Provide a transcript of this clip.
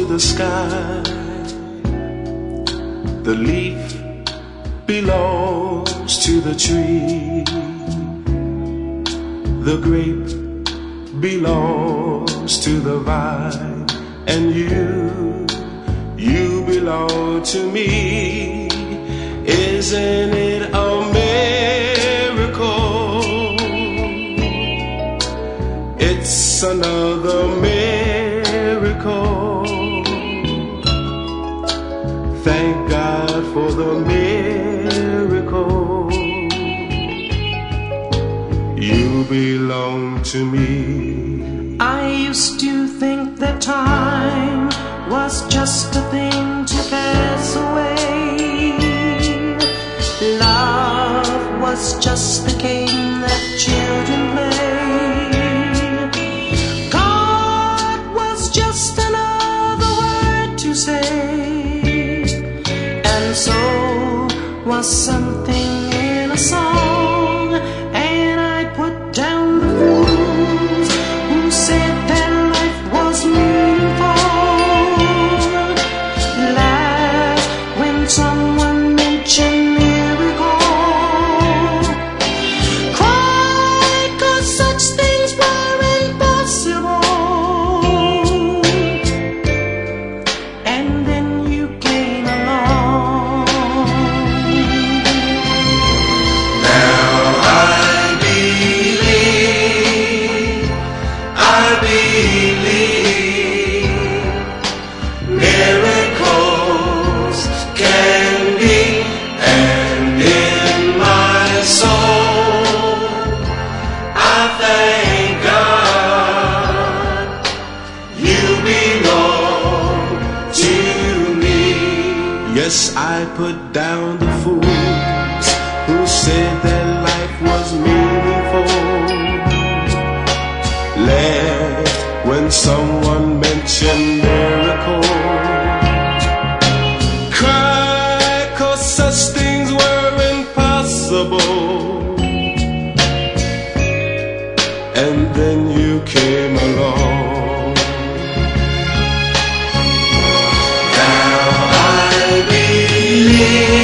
the sky. The leaf belongs to the tree. The grape belongs to the vine. And you belong to me. Isn't it a miracle? It's another miracle. Thank God for the miracle. You belong to me. I used to think that time was just a thing to pass away. Love was just the game that children play. God was just another word to say. And so was something in a song. And I put down the fools who said that life was meaningful. Laugh when someone mentioned miracle. Cry 'cause such things were impossible. And then you came along. Now I believe miracles can be, and in my soul I thank God you belong to me. Yes, I put down the fools who said that life was meaningful. Laughed when someone mentioned miracle. Cried 'cause such things were impossible. And then you came along. Now I believe